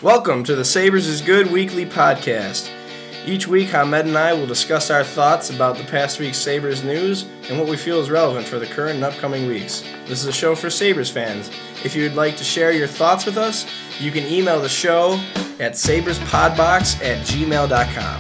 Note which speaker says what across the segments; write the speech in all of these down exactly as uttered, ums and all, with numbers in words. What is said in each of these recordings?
Speaker 1: Welcome to the Sabres is Good weekly podcast. Each week, Ahmed and I will discuss our thoughts about the past week's Sabres news and what we feel is relevant for the current and upcoming weeks. This is a show for Sabres fans. If you would like to share your thoughts with us, you can email the show at sabrespodbox at gmail dot com.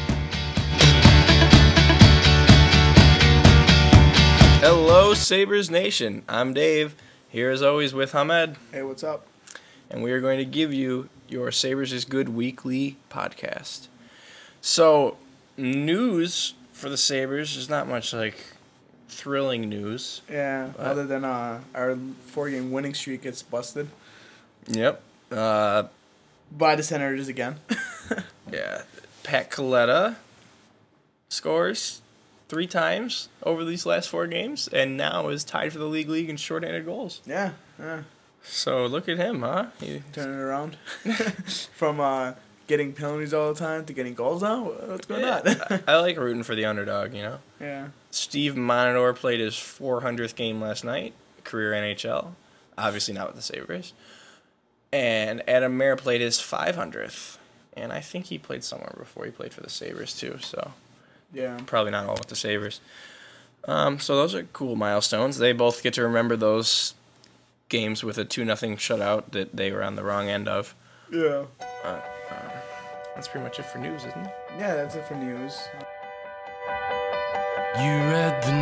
Speaker 1: Hello, Sabres Nation. I'm Dave, here as always with Ahmed.
Speaker 2: Hey, what's up?
Speaker 1: And we are going to give you your Sabres is Good weekly podcast. So, news for the Sabres is not much like thrilling news.
Speaker 2: Yeah,
Speaker 1: but,
Speaker 2: other than uh, our four-game winning streak gets busted.
Speaker 1: Yep. Uh,
Speaker 2: By the Senators again.
Speaker 1: yeah. Pat Kaleta scores three times over these last four games, and now is tied for the league league in shorthanded goals.
Speaker 2: Yeah, yeah.
Speaker 1: So look at him, huh? He,
Speaker 2: Turning it around. From uh, getting penalties all the time to getting goals now? What's going
Speaker 1: yeah,
Speaker 2: on?
Speaker 1: I, I like rooting for the underdog, you know?
Speaker 2: Yeah.
Speaker 1: Steve Monador played his four hundredth game last night, career N H L. Obviously not with the Sabres. And Adam Mayer played his five hundredth. And I think he played somewhere before he played for the Sabres, too. So
Speaker 2: Yeah.
Speaker 1: probably not all with the Sabres. Um, so those are cool milestones. They both get to remember those games with a two nothing shutout that they were on the wrong end of.
Speaker 2: Yeah.
Speaker 1: Uh, um, that's pretty much it for news, isn't it?
Speaker 2: Yeah, that's it for news.
Speaker 3: You read the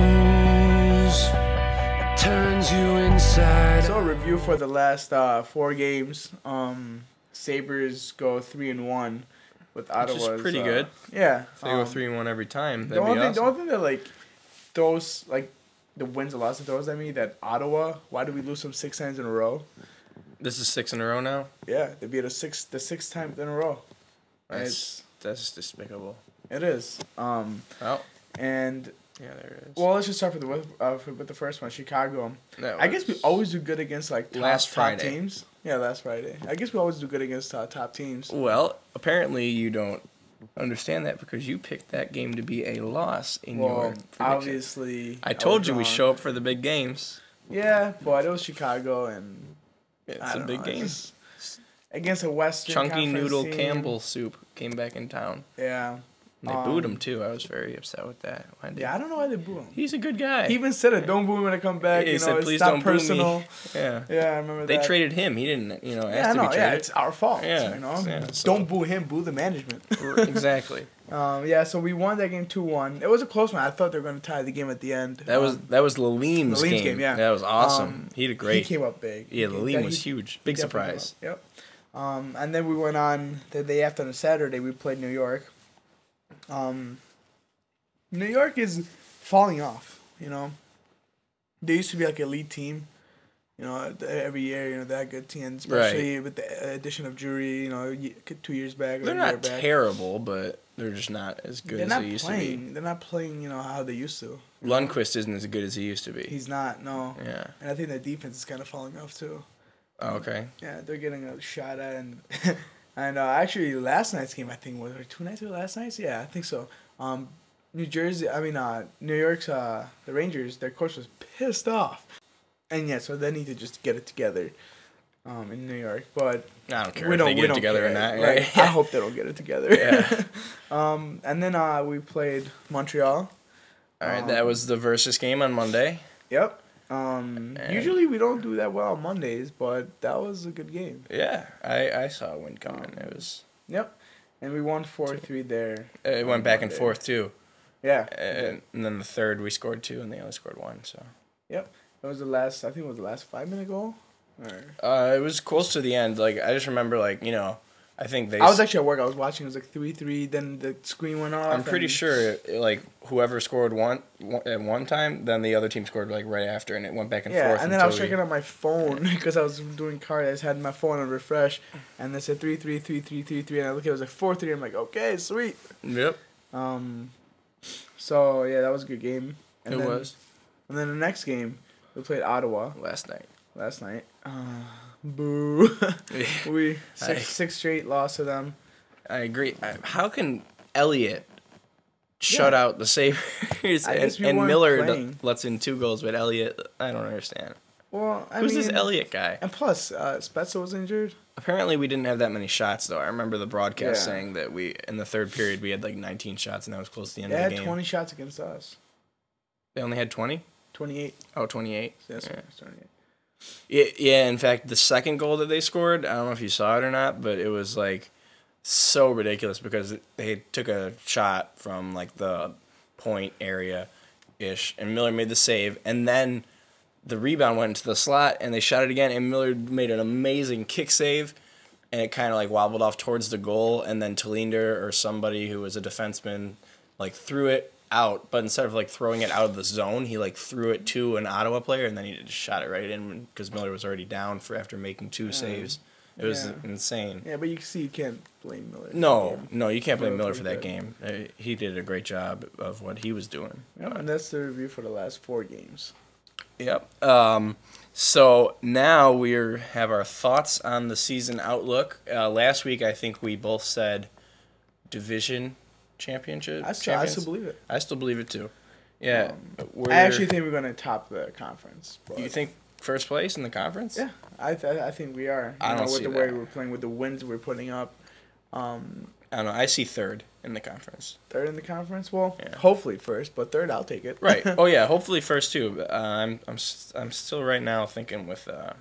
Speaker 3: news, it turns you inside.
Speaker 2: So a review for the last uh, four games. Um, Sabres go three and one with Ottawa's.
Speaker 1: Which is pretty
Speaker 2: uh,
Speaker 1: good.
Speaker 2: Yeah.
Speaker 1: If they go
Speaker 2: um,
Speaker 1: three and one every time,
Speaker 2: The
Speaker 1: that'd be
Speaker 2: only, thing,
Speaker 1: awesome.
Speaker 2: the only thing that like throws like the wins and losses throws at me that Ottawa. Why did we lose them six times in a row?
Speaker 1: This is six in a row now.
Speaker 2: Yeah, they beat us six the six times in a row. And
Speaker 1: That's that's despicable.
Speaker 2: It is. Um,
Speaker 1: Oh,
Speaker 2: and
Speaker 1: yeah, there it is.
Speaker 2: well, let's just start with the with, uh, with the first one, Chicago.
Speaker 1: That
Speaker 2: I guess we
Speaker 1: was-
Speaker 2: always do good against like top,
Speaker 1: Last
Speaker 2: top
Speaker 1: Friday.
Speaker 2: teams. Yeah, last Friday. I guess we always do good against uh, top teams.
Speaker 1: Well, apparently you don't understand that because you picked that game to be a loss in your
Speaker 2: Well,
Speaker 1: prediction.
Speaker 2: obviously,
Speaker 1: I told
Speaker 2: was
Speaker 1: you we
Speaker 2: wrong.
Speaker 1: show up for the big games.
Speaker 2: Yeah, but it was Chicago and
Speaker 1: It's
Speaker 2: I
Speaker 1: a
Speaker 2: don't
Speaker 1: big
Speaker 2: know,
Speaker 1: game.
Speaker 2: it's just against a Western
Speaker 1: Chunky
Speaker 2: Conference
Speaker 1: Noodle
Speaker 2: team.
Speaker 1: Campbell soup came back in town.
Speaker 2: Yeah.
Speaker 1: And they booed
Speaker 2: Um,
Speaker 1: him too. I was very upset with that. Why did-
Speaker 2: Yeah, I don't know why they boo him.
Speaker 1: He's a good guy.
Speaker 2: He even said it. Don't boo me when I come back.
Speaker 1: He
Speaker 2: you know,
Speaker 1: said,
Speaker 2: it's
Speaker 1: "Please
Speaker 2: not
Speaker 1: don't boo me."
Speaker 2: personal.
Speaker 1: Yeah.
Speaker 2: Yeah, I remember
Speaker 1: They
Speaker 2: that.
Speaker 1: traded him. He didn't, you know, ask
Speaker 2: Yeah,
Speaker 1: to
Speaker 2: no,
Speaker 1: be
Speaker 2: yeah,
Speaker 1: traded.
Speaker 2: it's our fault.
Speaker 1: Yeah,
Speaker 2: you know,
Speaker 1: yeah, so-
Speaker 2: don't boo him, boo the management.
Speaker 1: Exactly.
Speaker 2: um, yeah, so we won that game two one. It was a close one. I thought they were going to tie the game at the end.
Speaker 1: That was
Speaker 2: Um,
Speaker 1: that was Lalim's
Speaker 2: Lalim's
Speaker 1: game.
Speaker 2: game, yeah.
Speaker 1: That was awesome.
Speaker 2: Um,
Speaker 1: he did great.
Speaker 2: He came up big.
Speaker 1: yeah,
Speaker 2: He-
Speaker 1: Lalim
Speaker 2: he-
Speaker 1: was huge. Big
Speaker 2: definitely
Speaker 1: surprise.
Speaker 2: came up. Yep. Um, and then we went on the day after on Saturday. We played New York. Um, New York is falling off. You know, they used to be like an elite team. You know, every year, you know, they're a good team, especially with the addition of Jury. You know, ye- two years back. Or
Speaker 1: They're
Speaker 2: a year
Speaker 1: not
Speaker 2: back.
Speaker 1: terrible, but they're just not as good
Speaker 2: They're
Speaker 1: as
Speaker 2: not
Speaker 1: they used
Speaker 2: playing.
Speaker 1: to
Speaker 2: They're not playing. You know how they used to.
Speaker 1: be. Lundqvist isn't as good as he used to be.
Speaker 2: He's not. No.
Speaker 1: yeah.
Speaker 2: And I think the defense is kind of falling off too.
Speaker 1: Oh, okay.
Speaker 2: Yeah, they're getting a shot at and and uh, actually last night's game I think was there two nights ago last night's yeah I think so. Um, New Jersey I mean uh New York's uh the Rangers their coach was pissed off, and yeah so they need to just get it together, um in New York but
Speaker 1: I don't care
Speaker 2: we
Speaker 1: if
Speaker 2: don't
Speaker 1: they
Speaker 2: we
Speaker 1: get it
Speaker 2: don't
Speaker 1: together
Speaker 2: care.
Speaker 1: or not.
Speaker 2: Right?
Speaker 1: Right?
Speaker 2: I hope they don't get it together.
Speaker 1: Yeah.
Speaker 2: um and then uh we played Montreal.
Speaker 1: All right,
Speaker 2: Um,
Speaker 1: that was the versus game on Monday.
Speaker 2: Yep. Um,
Speaker 1: And-
Speaker 2: usually we don't do that well on Mondays, but that was a good game.
Speaker 1: Yeah, I, I saw a win coming. It was
Speaker 2: Yep. And we won four three there.
Speaker 1: it went back and
Speaker 2: Monday.
Speaker 1: forth too,
Speaker 2: Yeah.
Speaker 1: and, and then the third we scored two, and they only scored one. So
Speaker 2: That was the last. I think it was the last five minute goal. Or
Speaker 1: uh, it was close to the end. Like I just remember, like you know, I think they.
Speaker 2: I was actually at work. I was watching. It was like three three. Then the screen went off.
Speaker 1: I'm pretty
Speaker 2: and-
Speaker 1: sure, like whoever scored one, one at one time, then the other team scored like right after, and it went back and
Speaker 2: Yeah,
Speaker 1: forth.
Speaker 2: and then I was
Speaker 1: until we-
Speaker 2: checking on my phone because I was doing card. I just had my phone on refresh, and they said three three three three three three. And I look at it, it was like four three. I'm like, okay, sweet.
Speaker 1: Yep,
Speaker 2: Um, so yeah, that was a good game. And
Speaker 1: it
Speaker 2: then,
Speaker 1: was
Speaker 2: And then the next game, we played Ottawa
Speaker 1: last night.
Speaker 2: last night. Uh, boo. we
Speaker 1: I-
Speaker 2: six six straight loss to them.
Speaker 1: I agree. I, how can Elliott shut
Speaker 2: Yeah.
Speaker 1: out the Sabres
Speaker 2: I
Speaker 1: and,
Speaker 2: guess we
Speaker 1: and
Speaker 2: weren't
Speaker 1: Miller
Speaker 2: playing.
Speaker 1: lets in two goals, but Elliott, I don't understand.
Speaker 2: Well, I
Speaker 1: Who's
Speaker 2: mean,
Speaker 1: this Elliott guy?
Speaker 2: And plus, uh, Spezza was injured.
Speaker 1: Apparently, we didn't have that many shots, though. I remember the broadcast
Speaker 2: Yeah.
Speaker 1: saying that we, in the third period, we had like nineteen shots, and that was close to the end
Speaker 2: They
Speaker 1: of
Speaker 2: had
Speaker 1: the game.
Speaker 2: twenty shots against us.
Speaker 1: They only had twenty?
Speaker 2: twenty-eight.
Speaker 1: Oh, twenty-eight.
Speaker 2: That's
Speaker 1: Yeah.
Speaker 2: twenty-eight.
Speaker 1: Yeah, yeah, in fact, the second goal that they scored, I don't know if you saw it or not, but it was like so ridiculous because they took a shot from like the point area ish, and Miller made the save, and then the rebound went into the slot, and they shot it again, and Miller made an amazing kick save, and it kind of like wobbled off towards the goal, and then Talinder or somebody who was a defenseman like threw it out, but instead of like throwing it out of the zone, he like threw it to an Ottawa player, and then he just shot it right in because Miller was already down for after making two saves. It was
Speaker 2: Yeah.
Speaker 1: insane.
Speaker 2: Yeah, but you can see you can't blame Miller.
Speaker 1: No, no, you can't blame
Speaker 2: Miller
Speaker 1: Miller for that
Speaker 2: played
Speaker 1: game. Uh, He did a great job of what he was doing.
Speaker 2: Yeah, and that's the review for the last four games.
Speaker 1: Yep. Um, so now we have our thoughts on the season outlook. Uh, last week, I think we both said division championship.
Speaker 2: I still, I
Speaker 1: champions.
Speaker 2: still believe it.
Speaker 1: I still believe it too. Yeah. we're,
Speaker 2: I actually think we're gonna top the conference. But
Speaker 1: You think first place in the conference?
Speaker 2: Yeah, I th- I think we are. You
Speaker 1: I don't
Speaker 2: know, with
Speaker 1: see
Speaker 2: the way
Speaker 1: that.
Speaker 2: we're playing, with the wins we're putting up. Um,
Speaker 1: I don't know. I see third in the conference.
Speaker 2: third in the conference. Well,
Speaker 1: Yeah.
Speaker 2: hopefully first, but third, I'll take it.
Speaker 1: Right. Oh yeah. Hopefully first too. But, uh, I'm I'm s- I'm still right now thinking with uh,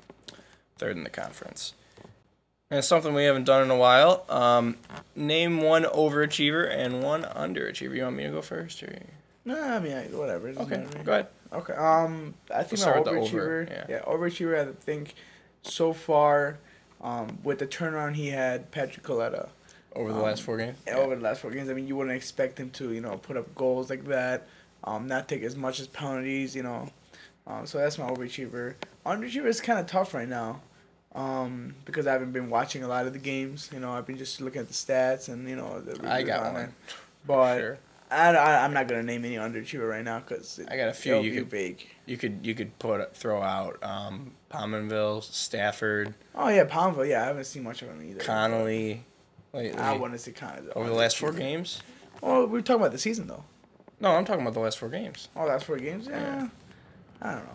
Speaker 1: third in the conference. And it's something we haven't done in a while. Um, name one overachiever and one underachiever. You want me to go first, or
Speaker 2: No, I mean I, whatever. it doesn't
Speaker 1: okay?
Speaker 2: matter to me.
Speaker 1: Go ahead.
Speaker 2: Okay. Um, I think
Speaker 1: We'll
Speaker 2: my
Speaker 1: start with the
Speaker 2: overachiever.
Speaker 1: over, yeah.
Speaker 2: yeah, overachiever. I think so far, um, with the turnaround he had, Patrick Coletta.
Speaker 1: Over the
Speaker 2: Um,
Speaker 1: last four games.
Speaker 2: Over the last four games, I mean, you wouldn't expect him to, you know, put up goals like that, um, not take as much as penalties, you know. Um, so that's my overachiever. Underachiever is kind of tough right now, um, because I haven't been watching a lot of the games. You know, I've been just looking at the stats and you know the
Speaker 1: I
Speaker 2: reviews
Speaker 1: got
Speaker 2: on
Speaker 1: one.
Speaker 2: it. But
Speaker 1: Sure.
Speaker 2: I, I I'm not gonna name any underachiever right now because
Speaker 1: I got a few
Speaker 2: it'll
Speaker 1: you
Speaker 2: be
Speaker 1: could-
Speaker 2: vague.
Speaker 1: You could you could put throw out um, Pominville, Stafford,
Speaker 2: Oh yeah, Palmville. Yeah, I haven't seen much of him either.
Speaker 1: Connolly. Lately.
Speaker 2: I want to see kind of
Speaker 1: Over the last four games.
Speaker 2: Oh, we're talking about the season though.
Speaker 1: No, I'm talking about the last four games.
Speaker 2: Oh, last four games. Yeah,
Speaker 1: Yeah.
Speaker 2: I don't know.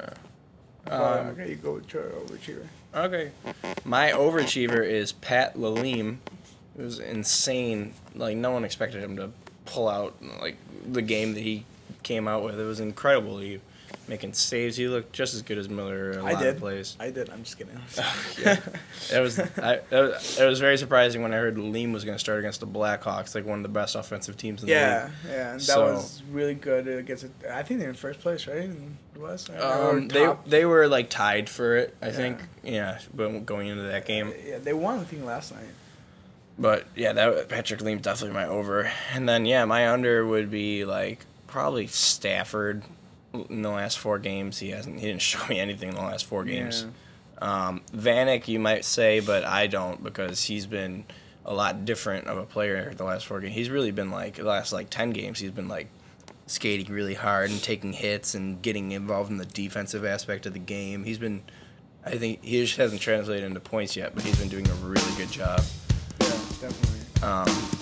Speaker 2: But,
Speaker 1: Um,
Speaker 2: okay, you go with your overachiever.
Speaker 1: Okay. My overachiever is Pat Lalime. It was insane. Like, no one expected him to pull out, like, the game that he came out with. It was incredible. He making saves. He looked just as good as Miller a
Speaker 2: I
Speaker 1: lot
Speaker 2: did.
Speaker 1: of plays.
Speaker 2: I did. I'm just kidding.
Speaker 1: Yeah. It was, I, it was it was very surprising when I heard Lalime was going to start against the Blackhawks, like one of the best offensive teams in the
Speaker 2: yeah,
Speaker 1: league.
Speaker 2: yeah, and that
Speaker 1: So-
Speaker 2: was really good against. It. I think they're in first place, right? In the West. Or
Speaker 1: Um, they
Speaker 2: top.
Speaker 1: they were like tied for it, I
Speaker 2: Yeah.
Speaker 1: think. Yeah, but going into that game.
Speaker 2: Yeah, they won the thing last night.
Speaker 1: But yeah, that Patrick Leem's definitely my over. And then yeah, my under would be like probably Stafford. In the last four games, he hasn't he didn't show me anything in the last four games. Um, Vanek, you might say, but I don't because he's been a lot different of a player the last four games. He's really been like the last like ten games. He's been like skating really hard and taking hits and getting involved in the defensive aspect of the game. He's been, I think he just hasn't translated into points yet, but he's been doing a really good job.
Speaker 2: Yeah, definitely.
Speaker 1: Um,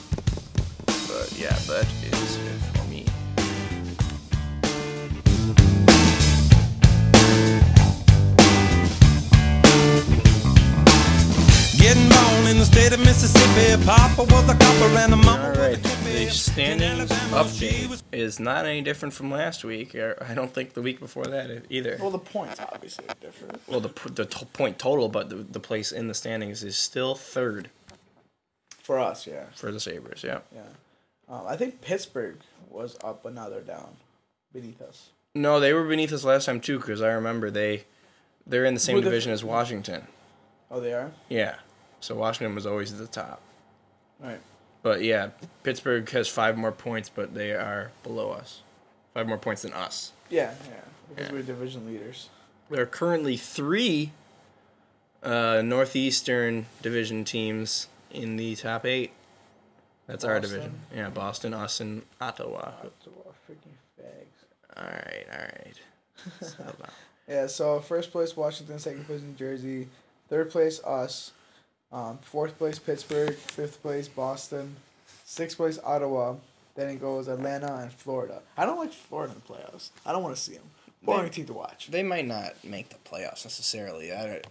Speaker 1: but yeah, that is it for me.
Speaker 4: Getting born in the state of Mississippi, Papa was a copper and a mama
Speaker 1: All
Speaker 4: was a
Speaker 1: right,
Speaker 4: hippie.
Speaker 1: the standings
Speaker 4: Alabama, she
Speaker 1: update
Speaker 4: was-
Speaker 1: is not any different from last week. Or I don't think the week before that either.
Speaker 2: Well, the points obviously are different.
Speaker 1: Well, the p- the t- point total, but the, the place in the standings is still third
Speaker 2: For us, yeah,
Speaker 1: for the Sabres. Yeah.
Speaker 2: yeah. Um, I think Pittsburgh was up, but now they're down, beneath us.
Speaker 1: No, they were beneath us last time too, because I remember they they're in the same
Speaker 2: Who the-
Speaker 1: division as Washington.
Speaker 2: Oh, they are.
Speaker 1: Yeah. So Washington was always at the top.
Speaker 2: Right.
Speaker 1: But yeah, Pittsburgh has five more points, but they are below us. Five more points than us.
Speaker 2: Yeah, yeah. Because
Speaker 1: Yeah.
Speaker 2: we're division leaders.
Speaker 1: There are currently three uh, Northeastern Division teams in the top eight. That's our
Speaker 2: Boston.
Speaker 1: division. Yeah, Boston, us, and Ottawa.
Speaker 2: Ottawa, freaking fags.
Speaker 1: All right, all right. Settle down.
Speaker 2: Yeah, so first place Washington, second place New Jersey, third place us, um, fourth place Pittsburgh, fifth place Boston, sixth place Ottawa. Then it goes Atlanta and Florida. I don't like Florida in the playoffs. I don't want to see them. Boring
Speaker 1: They-
Speaker 2: team to watch.
Speaker 1: They might not make the playoffs necessarily. I don't,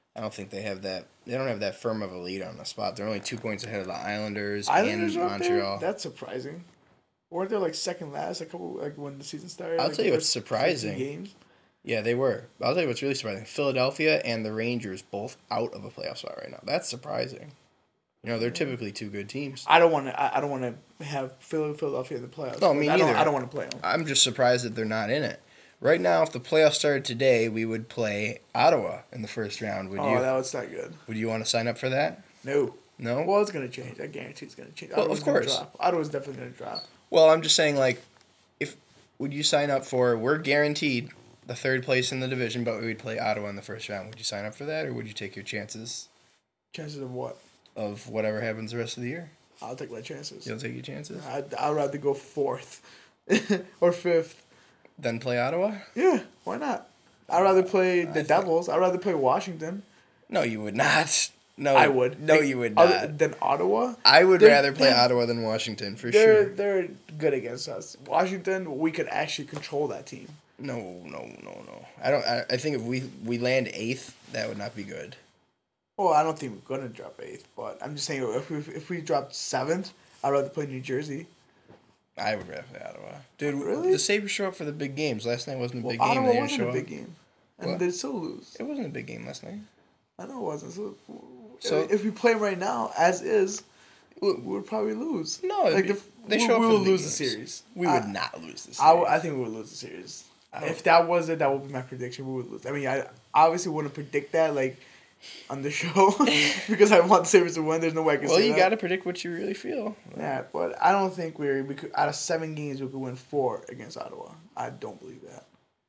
Speaker 1: I don't think they have that. They don't have that firm of a lead on the spot. They're only two points ahead of the Islanders,
Speaker 2: Islanders
Speaker 1: and
Speaker 2: are up there?
Speaker 1: Montreal.
Speaker 2: That's surprising. Weren't they like second last a couple like when the season started?
Speaker 1: I'll
Speaker 2: like,
Speaker 1: tell you
Speaker 2: the
Speaker 1: what's
Speaker 2: first
Speaker 1: surprising.
Speaker 2: fifteen games.
Speaker 1: Yeah, they were. I'll tell you what's really surprising. Philadelphia and the Rangers both out of a playoff spot right now. That's surprising. You know, they're typically two good teams.
Speaker 2: I don't want to. I, I don't want to have Philadelphia in the playoffs.
Speaker 1: No, me
Speaker 2: I don't,
Speaker 1: neither.
Speaker 2: I don't want to play them.
Speaker 1: I'm just surprised that they're not in it. Right now, if the playoffs started today, we would play Ottawa in the first round. Would
Speaker 2: Oh,
Speaker 1: you?
Speaker 2: that was not good.
Speaker 1: Would you want to sign up for that?
Speaker 2: No.
Speaker 1: No?
Speaker 2: Well, it's gonna change. I guarantee it's gonna change.
Speaker 1: Well,
Speaker 2: Ottawa's
Speaker 1: of
Speaker 2: gonna
Speaker 1: course.
Speaker 2: drop. Ottawa's definitely gonna drop.
Speaker 1: Well, I'm just saying, like, if would you sign up for? We're guaranteed the third place in the division, but we would play Ottawa in the first round. Would you sign up for that, or would you take your chances
Speaker 2: Chances of what?
Speaker 1: of whatever happens the rest of the year?
Speaker 2: I'll take my chances.
Speaker 1: You'll take your chances.
Speaker 2: I'd, I'd rather go fourth or fifth.
Speaker 1: Then play Ottawa?
Speaker 2: Yeah, why not? I'd rather play the
Speaker 1: I
Speaker 2: Devils. I'd rather play Washington.
Speaker 1: No, you would not. No,
Speaker 2: I would.
Speaker 1: No,
Speaker 2: Like,
Speaker 1: you would
Speaker 2: other
Speaker 1: not.
Speaker 2: than Ottawa.
Speaker 1: I would
Speaker 2: they're-
Speaker 1: rather play
Speaker 2: they're-
Speaker 1: Ottawa than Washington for
Speaker 2: They're
Speaker 1: sure.
Speaker 2: they're good against us. Washington, we could actually control that team.
Speaker 1: No, no, no, no. I don't. I, I think if we we land eighth, that would not be good.
Speaker 2: Well, I don't think we're gonna drop eighth, but I'm just saying if we if we dropped seventh, I'd rather play New Jersey.
Speaker 1: I would rather play Ottawa, dude.
Speaker 2: Really?
Speaker 1: The Sabres show up for the big games. Last night wasn't a
Speaker 2: Well,
Speaker 1: big game.
Speaker 2: Ottawa
Speaker 1: They didn't
Speaker 2: wasn't
Speaker 1: show
Speaker 2: a
Speaker 1: up.
Speaker 2: big game, and
Speaker 1: What?
Speaker 2: they still lose.
Speaker 1: It wasn't a big game last night.
Speaker 2: I know it wasn't. So,
Speaker 1: So-
Speaker 2: if we play right now as is, we would probably lose.
Speaker 1: No,
Speaker 2: like
Speaker 1: it'd
Speaker 2: the,
Speaker 1: be- they
Speaker 2: we,
Speaker 1: show up
Speaker 2: we
Speaker 1: for
Speaker 2: will
Speaker 1: the big
Speaker 2: lose the
Speaker 1: games.
Speaker 2: series.
Speaker 1: We
Speaker 2: I-
Speaker 1: would not lose this.
Speaker 2: I, w- I think we would lose the series. If that was it, that would be my prediction. We would lose. I mean, I obviously wouldn't predict that like on the show because I want the Sabres to win. There's no way I can
Speaker 1: Well,
Speaker 2: say
Speaker 1: you
Speaker 2: that.
Speaker 1: got to predict what you really feel.
Speaker 2: Yeah, but I don't think we're we could out of seven games we could win four against Ottawa. I don't believe that.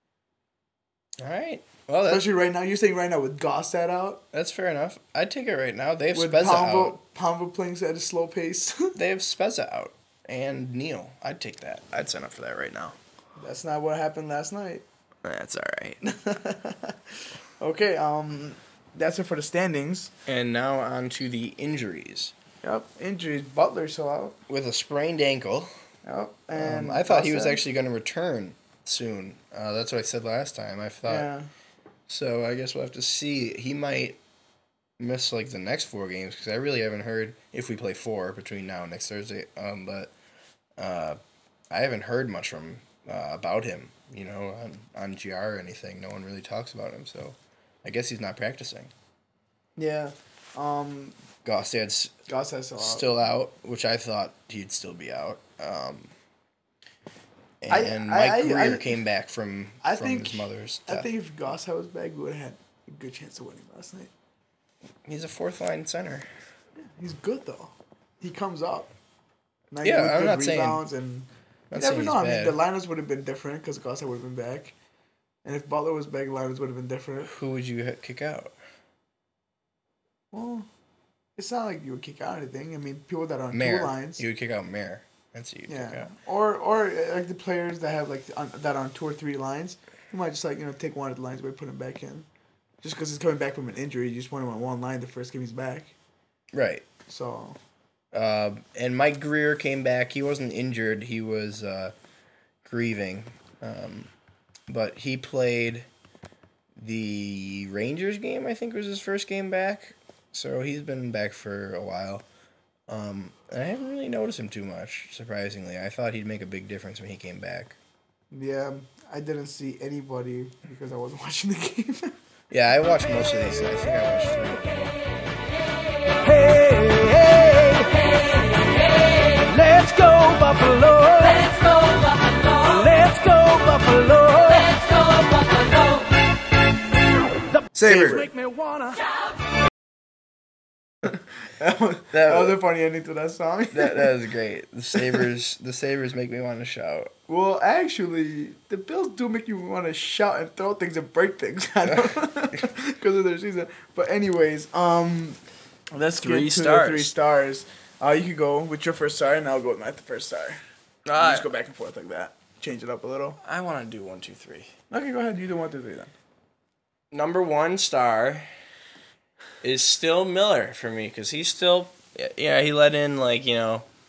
Speaker 1: All right. Well, that's,
Speaker 2: Especially right now. You're saying right now with Gossett out,
Speaker 1: that's fair enough. I'd take it right now. They have
Speaker 2: with
Speaker 1: Spezza
Speaker 2: Palmville,
Speaker 1: out.
Speaker 2: Palmville playing at a slow pace.
Speaker 1: They have Spezza out and Neil. I'd take that. I'd sign up for that right now.
Speaker 2: That's not what happened last night.
Speaker 1: That's all right.
Speaker 2: Okay, um, that's it for the standings.
Speaker 1: And now on to the injuries.
Speaker 2: Yep, injuries. Butler still out.
Speaker 1: With a sprained ankle,
Speaker 2: Yep, and
Speaker 1: um, I thought he was
Speaker 2: Gossett.
Speaker 1: actually going to return soon. Uh, that's what I said last time. I thought.
Speaker 2: Yeah.
Speaker 1: So I guess we'll have to see. He might miss like the next four games because I really haven't heard if we play four between now and next Thursday. Um, but uh, I haven't heard much from uh, about him. You know, on on G R or anything. No one really talks about him. So I guess he's not practicing.
Speaker 2: Yeah. Um,
Speaker 1: Gostad's
Speaker 2: Gossett's still out.
Speaker 1: still out, which I thought he'd still be out. Um,
Speaker 2: I-
Speaker 1: and
Speaker 2: I-
Speaker 1: Mike
Speaker 2: I-
Speaker 1: Greer
Speaker 2: I-
Speaker 1: came back from
Speaker 2: I
Speaker 1: from
Speaker 2: think
Speaker 1: his mother's
Speaker 2: I
Speaker 1: death.
Speaker 2: think if Gossett was back, we would have had a good chance of winning last night.
Speaker 1: He's a fourth line center.
Speaker 2: He's good though. He comes up. Now
Speaker 1: Yeah,
Speaker 2: with
Speaker 1: I'm
Speaker 2: good
Speaker 1: not saying-
Speaker 2: rebounds and
Speaker 1: Not
Speaker 2: you never
Speaker 1: saying
Speaker 2: know.
Speaker 1: he's
Speaker 2: I mean,
Speaker 1: bad.
Speaker 2: the lineups would have been different because Gossett would have been back, and if Butler was back, the lineups would have been different.
Speaker 1: Who would you hit- kick out?
Speaker 2: Well, it's not like you would kick out anything. I mean, people that are on
Speaker 1: Mayor.
Speaker 2: two lines.
Speaker 1: You would kick out Mayor. That's who you'd kick
Speaker 2: Yeah,
Speaker 1: out.
Speaker 2: or or uh, like the players that have like on, that are on two or three lines, you might just like you know take one of the lines away, put him back in, just because he's coming back from an injury. You just want him on one line the first game he's back.
Speaker 1: Right.
Speaker 2: So
Speaker 1: Uh, and Mike Greer came back. He wasn't injured. He was uh, grieving. Um, but he played the Rangers game, I think was his first game back. So he's been back for a while. Um, and I haven't really noticed him too much, surprisingly. I thought he'd make a big difference when he came back.
Speaker 2: yeah, I didn't see anybody because I wasn't watching the game.
Speaker 1: Yeah, I watched most of these. And I think I watched three.
Speaker 5: Let's go Buffalo. Let's go Buffalo. Let's go Buffalo. Let's go Buffalo.
Speaker 1: Saber.
Speaker 5: Make me wanna.
Speaker 2: that was, that was a funny ending to that song.
Speaker 1: That that was great. The Sabres, the Sabres make me want to shout.
Speaker 2: Well, actually, the Bills do make you want to shout and throw things and break things because of their season. But anyways, um, let's
Speaker 1: Three
Speaker 2: get to
Speaker 1: stars.
Speaker 2: the three stars. Uh, you can go with your first star, and I'll go with my first star. You
Speaker 1: Uh,
Speaker 2: just go back and forth like that. Change it up a little.
Speaker 1: I want to do one, two, three.
Speaker 2: Okay, go ahead. You do one, two, three then.
Speaker 1: Number one star is still Miller for me because he's still, yeah, he let in like, you know,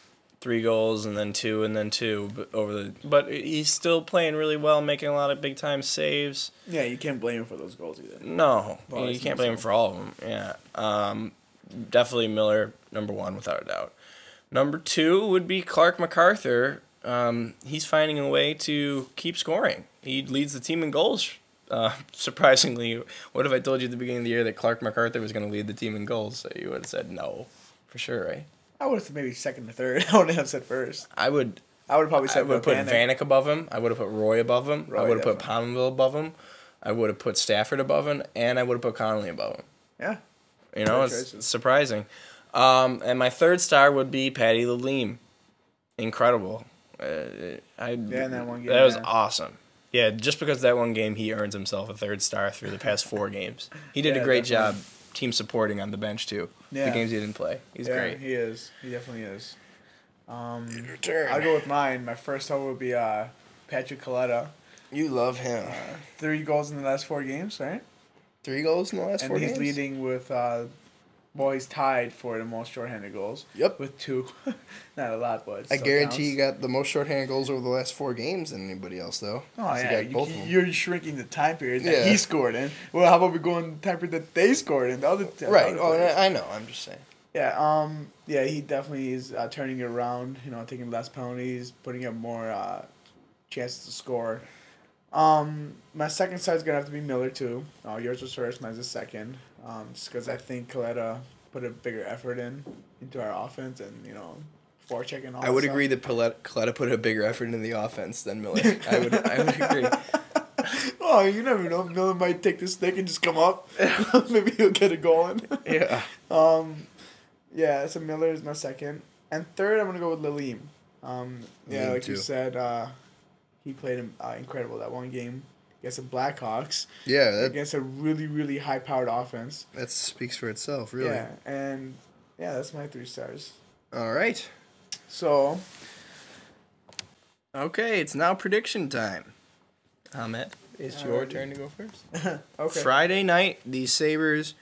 Speaker 1: three goals and then two and then two but over the. But he's still playing really well, making a lot of big time saves.
Speaker 2: Yeah, you can't blame him for those goals either.
Speaker 1: No,
Speaker 2: Well,
Speaker 1: you
Speaker 2: it's
Speaker 1: can't blame him for all of them. Yeah, um, definitely Miller number one without a doubt. Number two would be Clark MacArthur. Um, he's finding a way to keep scoring. He leads the team in goals. Uh, surprisingly, what if I told you at the beginning of the year that Clark MacArthur was going to lead the team in goals? So you would have said no, for sure, right?
Speaker 2: I would have said maybe second or third. I wouldn't have said first.
Speaker 1: I would.
Speaker 2: I would have probably
Speaker 1: I
Speaker 2: said
Speaker 1: would have put
Speaker 2: Vanek.
Speaker 1: Vanek above him. I would have put Roy above him.
Speaker 2: Roy,
Speaker 1: I would have put
Speaker 2: definitely.
Speaker 1: Pominville above him. I would have put Stafford above him, and I would have put Connolly above him.
Speaker 2: Yeah.
Speaker 1: You know,
Speaker 2: Good
Speaker 1: it's
Speaker 2: choices.
Speaker 1: surprising. Um, and my third star would be Patty Lalime. Incredible. Uh, I,
Speaker 2: Yeah, in that one game,
Speaker 1: That was
Speaker 2: yeah.
Speaker 1: awesome. Yeah, just because of that one game, he earns himself a third star through the past four games. He did
Speaker 2: Yeah,
Speaker 1: a great
Speaker 2: definitely.
Speaker 1: job team supporting on the bench, too.
Speaker 2: Yeah.
Speaker 1: The games he didn't play. He's
Speaker 2: yeah,
Speaker 1: great.
Speaker 2: he is. He definitely is. Um,
Speaker 1: return.
Speaker 2: I'll go with mine. My first star would be uh, Patrick Coletta.
Speaker 1: You love him.
Speaker 2: Three goals in the last four games, right?
Speaker 1: Three goals in the last
Speaker 2: And
Speaker 1: four
Speaker 2: he's
Speaker 1: games?
Speaker 2: leading with, uh, well, he's tied for the most shorthanded goals.
Speaker 1: Yep.
Speaker 2: With two. Not a lot, but it
Speaker 1: I
Speaker 2: still
Speaker 1: guarantee you
Speaker 2: counts.
Speaker 1: got the most shorthanded goals over the last four games than anybody else, though.
Speaker 2: Oh,
Speaker 1: 'Cause he
Speaker 2: yeah.
Speaker 1: got
Speaker 2: You,
Speaker 1: both of them.
Speaker 2: you're shrinking the time period that
Speaker 1: Yeah.
Speaker 2: he scored in. Well, how about we go in the time period that they scored in? The other the
Speaker 1: Right.
Speaker 2: other
Speaker 1: Oh,
Speaker 2: players.
Speaker 1: I know. I'm just saying.
Speaker 2: Yeah, um, yeah, he definitely is uh, turning it around. You know, taking less penalties, putting up more uh, chances to score. Um, my second side is gonna have to be Miller too. Uh, yours was first, mine's the second. Um, just because I think Coletta put a bigger effort in into our offense and you know, forechecking and all.
Speaker 1: I
Speaker 2: that
Speaker 1: would
Speaker 2: stuff.
Speaker 1: agree that Coletta Coletta put a bigger effort into the offense than Miller. I would. I would agree.
Speaker 2: Oh, you never know. Miller might take the stick and just come up. Maybe he'll get a goal in.
Speaker 1: Yeah.
Speaker 2: Um, yeah, so Miller is my second. And third, I'm going to go with Lalime. Um, yeah,
Speaker 1: Lalime
Speaker 2: like you
Speaker 1: too.
Speaker 2: said, uh, he played uh, incredible that one game against the Blackhawks.
Speaker 1: Yeah. That
Speaker 2: Against a really, really high-powered offense.
Speaker 1: that speaks for itself, really.
Speaker 2: Yeah, and yeah, that's my three stars.
Speaker 1: All right.
Speaker 2: So,
Speaker 1: Okay, it's now prediction time. Ahmed, it's your turn to go first.
Speaker 2: okay.
Speaker 1: Friday night, the Sabres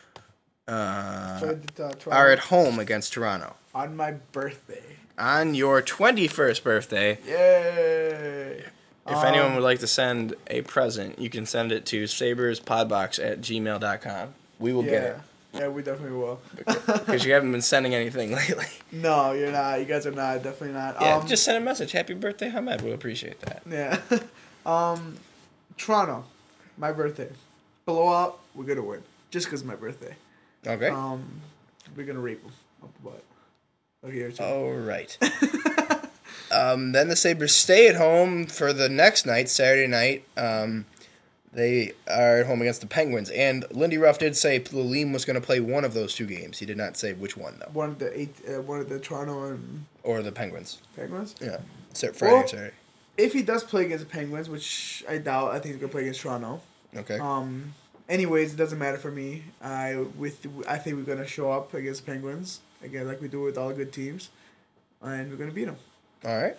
Speaker 1: uh,
Speaker 2: Played the, uh, Toronto
Speaker 1: are at home against Toronto.
Speaker 2: on my birthday.
Speaker 1: On your twenty-first birthday,
Speaker 2: Yay!
Speaker 1: if
Speaker 2: Um,
Speaker 1: anyone would like to send a present, you can send it to saberspodbox at gmail dot com. We will
Speaker 2: Yeah.
Speaker 1: get it.
Speaker 2: Yeah, we definitely will.
Speaker 1: Because you haven't been sending anything lately.
Speaker 2: No, you're not. You guys are not. Definitely not.
Speaker 1: Yeah,
Speaker 2: um,
Speaker 1: just send a message. Happy birthday, Ahmed. We'll appreciate that.
Speaker 2: Yeah. um, Toronto, my birthday. Blowout, we're going to win. Just because it's my birthday.
Speaker 1: Okay.
Speaker 2: Um, we're going to rape them up the butt. Okay, your turn.
Speaker 1: All right. um, then the Sabres stay at home for the next night, Saturday night. Um, they are at home against the Penguins. And Lindy Ruff did say Lalime was going to play one of those two games. He did not say which one, though.
Speaker 2: One of the eight, uh, one of the Toronto and
Speaker 1: Or the Penguins.
Speaker 2: Penguins.
Speaker 1: Yeah. Sa- Friday or
Speaker 2: Well-
Speaker 1: Saturday.
Speaker 2: If he does play against the Penguins, which I doubt, I think he's gonna play against Toronto.
Speaker 1: Okay.
Speaker 2: Um. Anyways, it doesn't matter for me. I with I think we're gonna show up against Penguins again, like we do with all good teams, and we're gonna beat them.
Speaker 1: All right.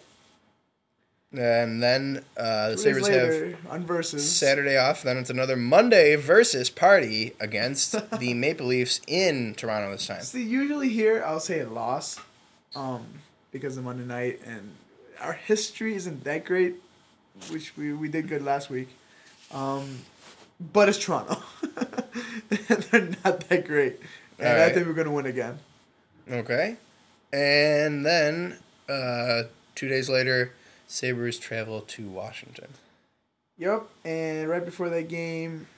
Speaker 1: And then uh, the
Speaker 2: Two days
Speaker 1: Sabres have
Speaker 2: later, on versus
Speaker 1: Saturday off. Then it's another Monday versus party against the Maple Leafs in Toronto this time.
Speaker 2: See, usually here I'll say a loss, um, because of Monday night and our history isn't that great, which we, we did good last week, um, but it's Toronto. They're not that great, and
Speaker 1: All
Speaker 2: I
Speaker 1: right.
Speaker 2: think we're gonna win again.
Speaker 1: Okay. And then uh, two days later, Sabres travel to Washington.
Speaker 2: Yep, and right before that game,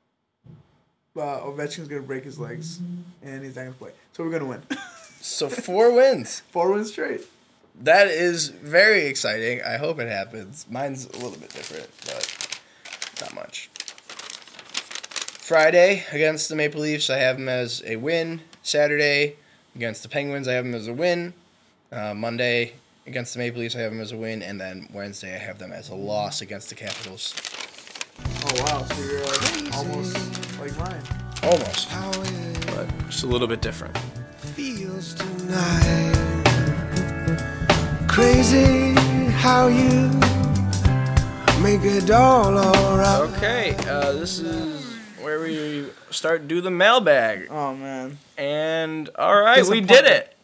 Speaker 2: uh, Ovechkin's gonna break his legs, and he's not gonna play. So we're gonna win.
Speaker 1: So four wins.
Speaker 2: Four wins straight.
Speaker 1: That is very exciting. I hope it happens. Mine's a little bit different, but not much. Friday against the Maple Leafs, I have them as a win. Saturday against the Penguins, I have them as a win. Uh, Monday against the Maple Leafs, I have them as a win. And then Wednesday, I have them as a loss against the Capitals.
Speaker 2: Oh wow, so you're like almost like mine.
Speaker 1: Almost,
Speaker 3: How it
Speaker 1: but just a little bit different.
Speaker 3: feels tonight. Crazy how you make it all alright.
Speaker 1: Okay, uh, this is where we start do the mailbag.
Speaker 2: Oh man.
Speaker 1: And all right, we did it.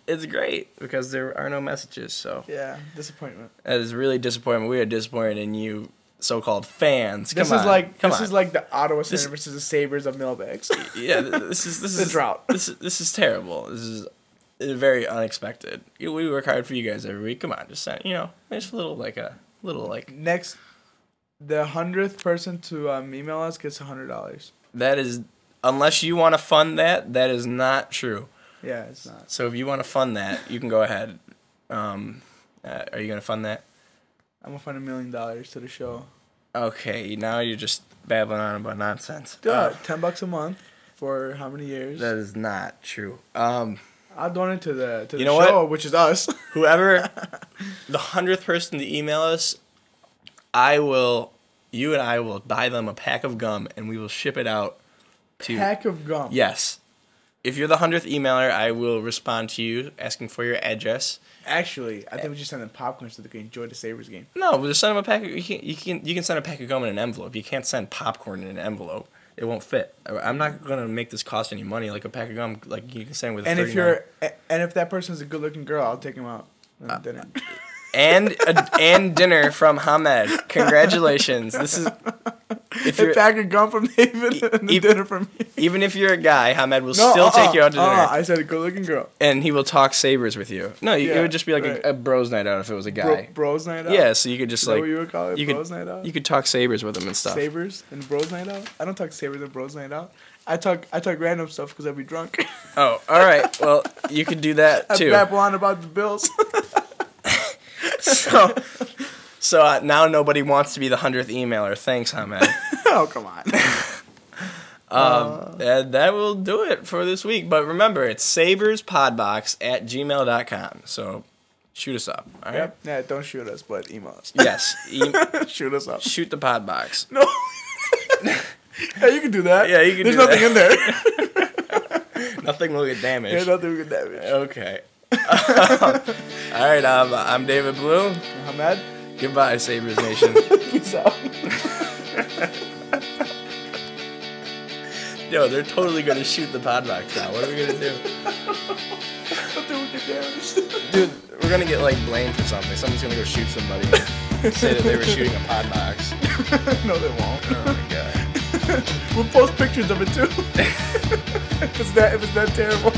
Speaker 1: it's great because there are no messages. So
Speaker 2: Yeah, disappointment.
Speaker 1: that is really disappointing. We are disappointed in you, so-called fans.
Speaker 2: This
Speaker 1: Come
Speaker 2: is
Speaker 1: on.
Speaker 2: like
Speaker 1: Come
Speaker 2: this
Speaker 1: on.
Speaker 2: is like the Ottawa
Speaker 1: This-
Speaker 2: Senators versus the Sabres of mailbags.
Speaker 1: yeah. th- This is this
Speaker 2: The
Speaker 1: is
Speaker 2: drought.
Speaker 1: This is this is terrible. This is uh, very unexpected. You- We work hard for you guys every week. Come on, just send, you know, just a little like a little like
Speaker 2: Next, the hundredth person to um, email us gets a hundred dollars.
Speaker 1: that is unless you want to fund that. That is not true.
Speaker 2: Yeah, it's not.
Speaker 1: So if you want to fund that, you can go ahead. Um, uh, are you gonna fund that?
Speaker 2: I'm gonna find a million dollars to the show.
Speaker 1: Okay, now you're just babbling on about nonsense.
Speaker 2: Duh,
Speaker 1: Uh,
Speaker 2: ten bucks a month for how many years?
Speaker 1: that is not true. Um,
Speaker 2: I'll donate to the to
Speaker 1: You
Speaker 2: the
Speaker 1: know
Speaker 2: show,
Speaker 1: what?
Speaker 2: which is us.
Speaker 1: whoever, the hundredth person to email us, I will, you and I will buy them a pack of gum and we will ship it out to.
Speaker 2: Pack of gum.
Speaker 1: Yes. If you're the hundredth emailer, I will respond to you asking for your address.
Speaker 2: Actually, I think we just send them popcorn so they can enjoy the Sabres game.
Speaker 1: No, we'll just send them a pack. Of, you can you can you can send a pack of gum in an envelope. You can't send popcorn in an envelope. It won't fit. I'm not gonna make this cost any money. Like a pack of gum, like you can send with.
Speaker 2: And if
Speaker 1: thirty-nine
Speaker 2: you're a- and if that person's a good looking girl, I'll take him out
Speaker 1: Uh,
Speaker 2: on dinner.
Speaker 1: and a, and dinner from Hamed. Congratulations. This is if
Speaker 2: A
Speaker 1: you're
Speaker 2: pack of gum from David and the
Speaker 1: e-
Speaker 2: dinner from me.
Speaker 1: even if you're a guy, Hamed will
Speaker 2: No,
Speaker 1: still
Speaker 2: uh-uh,
Speaker 1: take you out to dinner.
Speaker 2: uh-uh, I said a good looking girl.
Speaker 1: And he will talk Sabres with you. No, you, it
Speaker 2: Yeah,
Speaker 1: would just be like
Speaker 2: right.
Speaker 1: a, a bros night out if it was a
Speaker 2: Bro,
Speaker 1: guy.
Speaker 2: bros night out.
Speaker 1: Yeah, so you could just
Speaker 2: Is that
Speaker 1: like
Speaker 2: what you would call it?
Speaker 1: you
Speaker 2: Bros
Speaker 1: could
Speaker 2: night out.
Speaker 1: you could talk Sabres with him and stuff.
Speaker 2: Sabres and bros night out. I don't talk Sabres and bros night out. I talk I talk random stuff because I'd be drunk.
Speaker 1: Oh, all right. Well, you could do that
Speaker 2: I
Speaker 1: too.
Speaker 2: babble on about the Bills.
Speaker 1: So, so uh, now nobody wants to be the hundredth emailer. Thanks, Hamed.
Speaker 2: Oh come on.
Speaker 1: Um, and that will do it for this week. But remember, it's saberspodbox at gmail dot com. So shoot us up. All right.
Speaker 2: Yep. Yeah, don't shoot us, but email us.
Speaker 1: Yes. E-
Speaker 2: Shoot us up.
Speaker 1: shoot the pod box.
Speaker 2: No. Yeah, you can do that.
Speaker 1: Yeah, you can
Speaker 2: There's
Speaker 1: do
Speaker 2: nothing
Speaker 1: that.
Speaker 2: in there.
Speaker 1: Nothing will get damaged.
Speaker 2: There's nothing we can damage.
Speaker 1: Okay. All right. Um, I'm David Blue.
Speaker 2: Hamed,
Speaker 1: Goodbye, Sabres Nation.
Speaker 2: peace out.
Speaker 1: Yo, they're totally gonna shoot the pod box now. What are we gonna do?
Speaker 2: Nothing we can damage.
Speaker 1: Dude, we're gonna get like blamed for something. Someone's gonna go shoot somebody and say that they were shooting a pod box.
Speaker 2: No, they won't.
Speaker 1: Oh my god.
Speaker 2: We'll post pictures of it too. if it's that, if it's that terrible.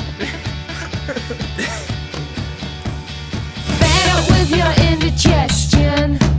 Speaker 6: Fed up with your indigestion.